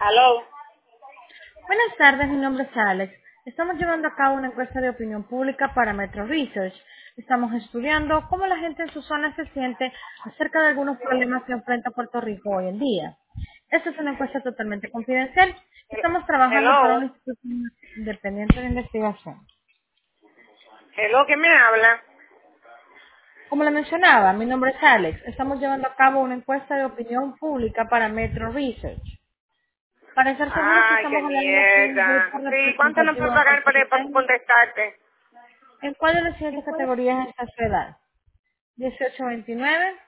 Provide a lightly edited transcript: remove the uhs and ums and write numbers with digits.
Aló. Buenas tardes, mi nombre es Alex. Estamos llevando a cabo una encuesta de opinión pública para Metro Research. Estamos estudiando cómo la gente en su zona se siente acerca de algunos problemas que enfrenta Puerto Rico hoy en día. Esta es una encuesta totalmente confidencial. Estamos trabajando para Hello. una institución independiente de investigación. Hello, ¿quién me habla? Como le mencionaba, mi nombre es Alex. Estamos llevando a cabo una encuesta de opinión pública para Metro Research. Para estar seguros que Ay, qué estamos hablando con un mierda. grupo Sí, ¿cuánto no puedo representativo de pagar para puertorriqueños. contestarte? ¿En cuál de las siguientes categorías está su edad? 18 a 29,